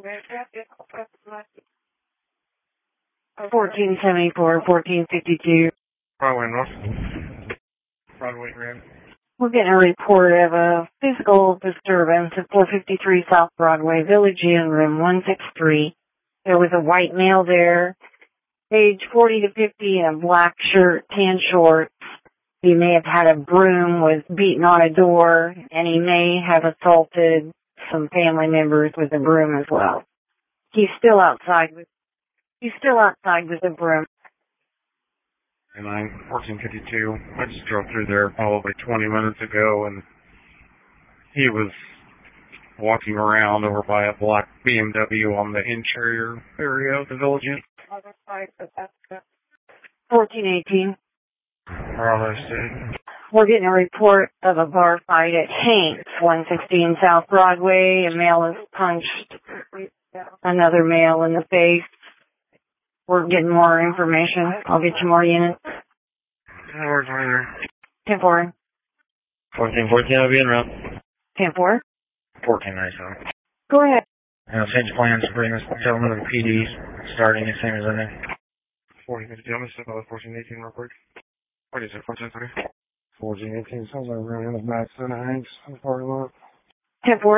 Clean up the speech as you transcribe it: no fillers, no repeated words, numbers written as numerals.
1474, 1452. Broadway North. Broadway Grand. We're getting a report of a physical disturbance at 453 South Broadway, Village Inn, room 163. There was a white male there, age 40 to 50, in a black shirt, tan shorts. He may have had a broom, was beating on a door, and he may have assaulted some family members with a broom as well. He's still outside with the broom. And I'm 1452. I just drove through there probably 20 minutes ago, and he was walking around over by a black BMW on the interior area of the Village Inn. 1418. Bravo State. We're getting a report of a bar fight at Hank's, 116 South Broadway. A male has punched another male in the face. We're getting more information. I'll get you more units. Where's there? 10-4. 1414, I'll be en route. 10-4. 1497. Go ahead. Change plans to bring this gentleman to the PD, starting as same as ending. 1452, I'm going to step out with 1418 real quick. What is it, 1430? 1418, sounds like we're going to end up back to the Hanks in the parking lot. 10-4.